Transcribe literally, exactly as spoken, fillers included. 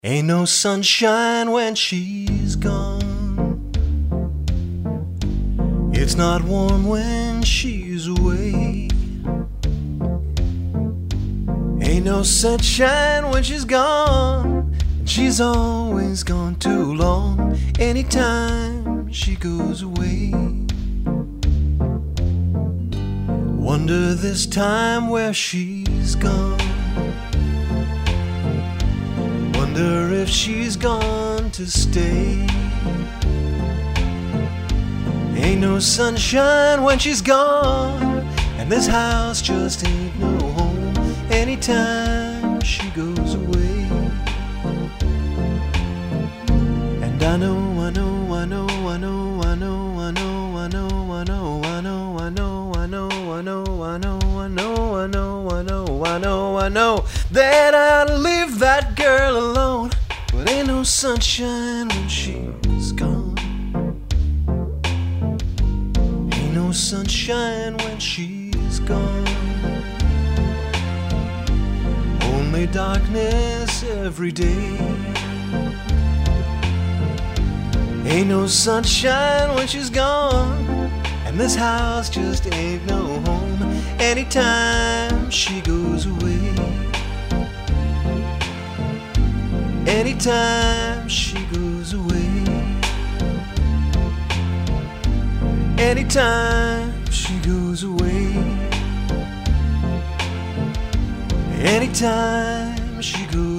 Ain't no sunshine when she's gone. It's not warm when she's away. Ain't no sunshine when she's gone. She's always gone too long. Anytime she goes away. Wonder this time where she's gone. Wonder if she's gone to stay. Ain't no sunshine when she's gone, and this house just ain't no home anytime she goes away. And I know, I know, I know, I know, I know, I know, I know, I know, I know, I know, I know, I know, I know, I know, I know, I know, I know, I know that I'll leave that girl alone. But ain't no sunshine when she's gone. Ain't no sunshine when she's gone. Only darkness every day. Ain't no sunshine when she's gone, and this house just ain't no home anytime she goes away. Anytime she goes away. Anytime she goes away. Anytime she goes away.